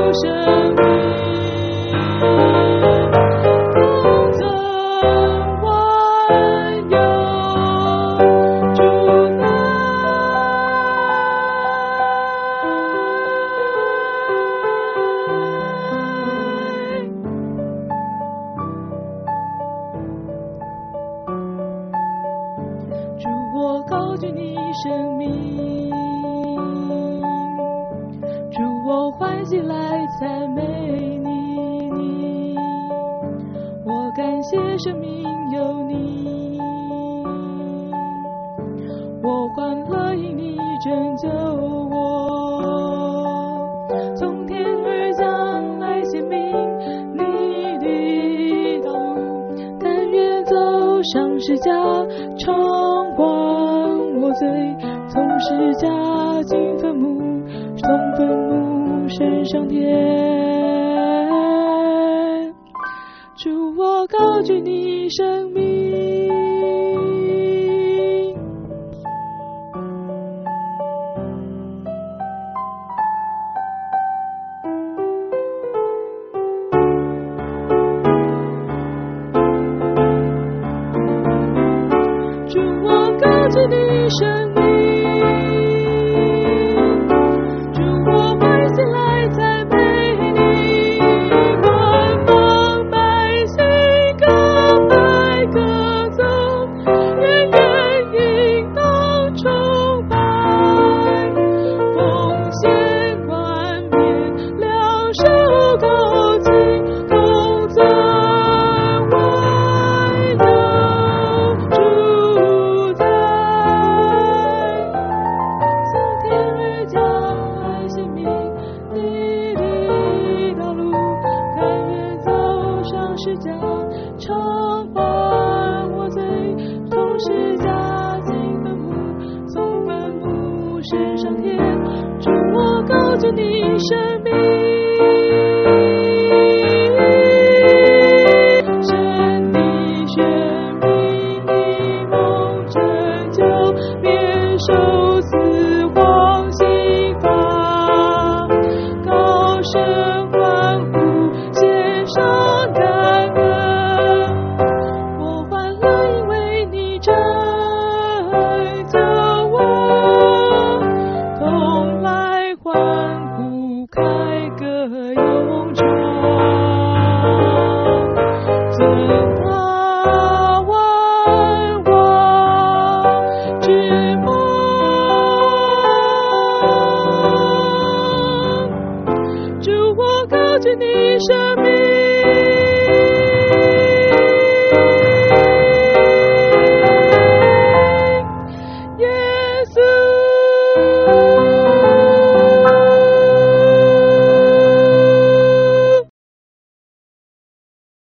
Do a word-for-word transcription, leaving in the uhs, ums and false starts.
生命。高举你生命，主我欢喜来赞美你，我感谢生命有你，我欢乐因你拯救我，从天而降来显明你的道路，甘愿走上十架闯关我罪，从十架进坟墓，从坟墓升上天。主我高举你生命，主我高举你生命。十架偿还我罪，从十架进坟墓，从坟墓升上天。主我高举你生命，神的选民，你蒙拯救，免受死亡刑罚，高声欢呼，献上感恩。我欢乐，因为你拯救我，同来欢呼，开歌咏唱，尊他万王之王。主我高举你生命。